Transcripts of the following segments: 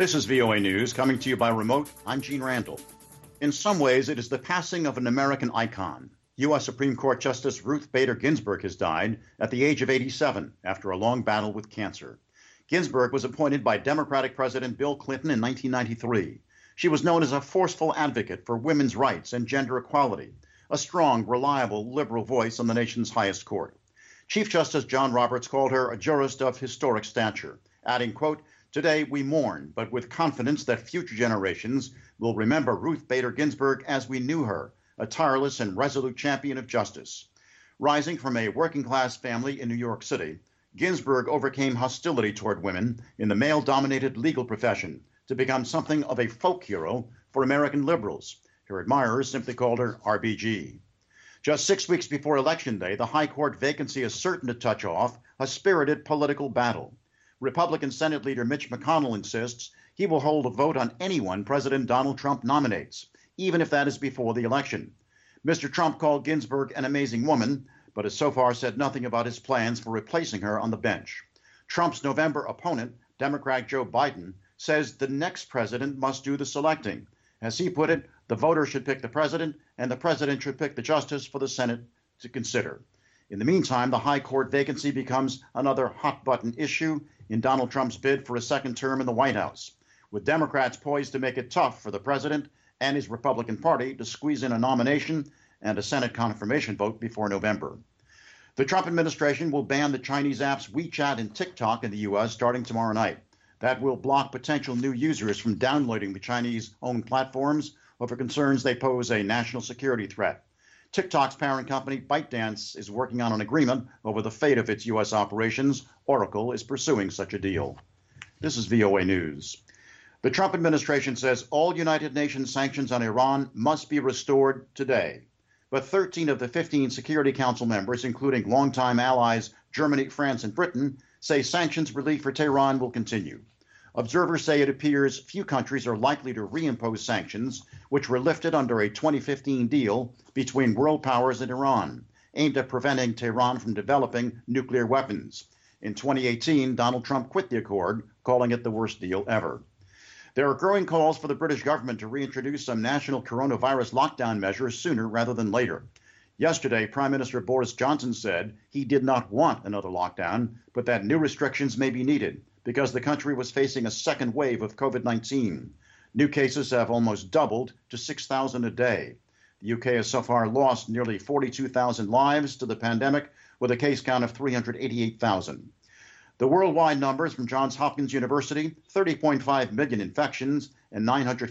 This is VOA News, coming to you by remote. I'm Gene Randall. In some ways, it is the passing of an American icon. U.S. Supreme Court Justice Ruth Bader Ginsburg has died at the age of 87 after a long battle with cancer. Ginsburg was appointed by Democratic President Bill Clinton in 1993. She was known as a forceful advocate for women's rights and gender equality, a strong, reliable, liberal voice on the nation's highest court. Chief Justice John Roberts called her a jurist of historic stature, adding, quote, "Today we mourn, but with confidence that future generations will remember Ruth Bader Ginsburg as we knew her, a tireless and resolute champion of justice." Rising from a working-class family in New York City, Ginsburg overcame hostility toward women in the male-dominated legal profession to become something of a folk hero for American liberals. Her admirers simply called her RBG. Just 6 weeks before Election Day, the High Court vacancy is certain to touch off a spirited political battle. Republican Senate Leader Mitch McConnell insists he will hold a vote on anyone President Donald Trump nominates, even if that is before the election. Mr. Trump called Ginsburg an amazing woman, but has so far said nothing about his plans for replacing her on the bench. Trump's November opponent, Democrat Joe Biden, says the next president must do the selecting. As he put it, the voters should pick the president, and the president should pick the justice for the Senate to consider. In the meantime, the High Court vacancy becomes another hot-button issue in Donald Trump's bid for a second term in the White House, with Democrats poised to make it tough for the president and his Republican Party to squeeze in a nomination and a Senate confirmation vote before November. The Trump administration will ban the Chinese apps WeChat and TikTok in the U.S. starting tomorrow night. That will block potential new users from downloading the Chinese-owned platforms over concerns they pose a national security threat. TikTok's parent company, ByteDance, is working on an agreement over the fate of its U.S. operations. Oracle is pursuing such a deal. This is VOA News. The Trump administration says all United Nations sanctions on Iran must be restored today. But 13 of the 15 Security Council members, including longtime allies Germany, France, and Britain, say sanctions relief for Tehran will continue. Observers say it appears few countries are likely to reimpose sanctions, which were lifted under a 2015 deal between world powers and Iran, aimed at preventing Tehran from developing nuclear weapons. In 2018, Donald Trump quit the accord, calling it the worst deal ever. There are growing calls for the British government to reintroduce some national coronavirus lockdown measures sooner rather than later. Yesterday, Prime Minister Boris Johnson said he did not want another lockdown, but that new restrictions may be needed because the country was facing a second wave of COVID-19. New cases have almost doubled to 6,000 a day. The UK has so far lost nearly 42,000 lives to the pandemic, with a case count of 388,000. The worldwide numbers from Johns Hopkins University, 30.5 million infections and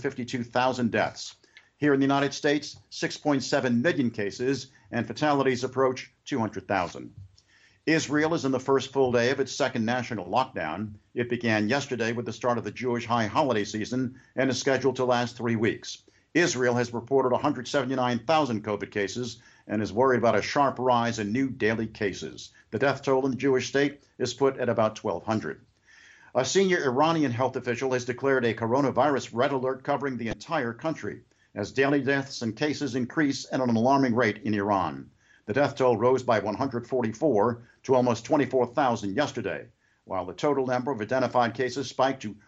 952,000 deaths. Here in the United States, 6.7 million cases and fatalities approach 200,000. Israel is in the first full day of its second national lockdown. It began yesterday with the start of the Jewish high holiday season and is scheduled to last 3 weeks. Israel has reported 179,000 COVID cases and is worried about a sharp rise in new daily cases. The death toll in the Jewish state is put at about 1,200. A senior Iranian health official has declared a coronavirus red alert covering the entire country as daily deaths and cases increase at an alarming rate in Iran. The death toll rose by 144 to almost 24,000 yesterday, while the total number of identified cases spiked to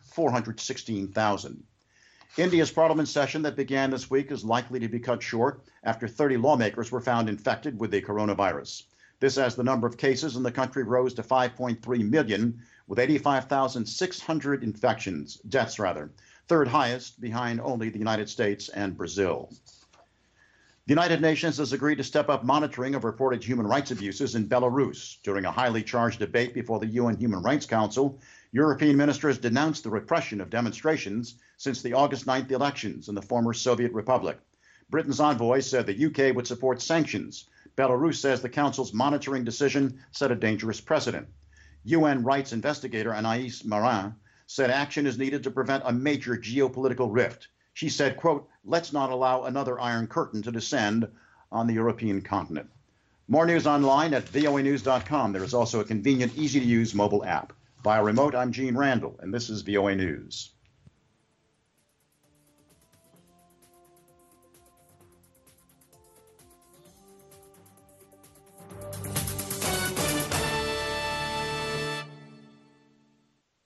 416,000. India's parliament session that began this week is likely to be cut short after 30 lawmakers were found infected with the coronavirus. This as the number of cases in the country rose to 5.3 million, with 85,600 deaths, third highest behind only the United States and Brazil. The United Nations has agreed to step up monitoring of reported human rights abuses in Belarus. During a highly charged debate before the UN Human Rights Council, European ministers denounced the repression of demonstrations since the August 9th elections in the former Soviet Republic. Britain's envoy said the UK would support sanctions. Belarus says the Council's monitoring decision set a dangerous precedent. UN rights investigator Anais Marin said action is needed to prevent a major geopolitical rift. She said, quote, "Let's not allow another Iron Curtain to descend on the European continent." More news online at voanews.com. There is also a convenient, easy-to-use mobile app. Via remote, I'm Gene Randall, and this is VOA News.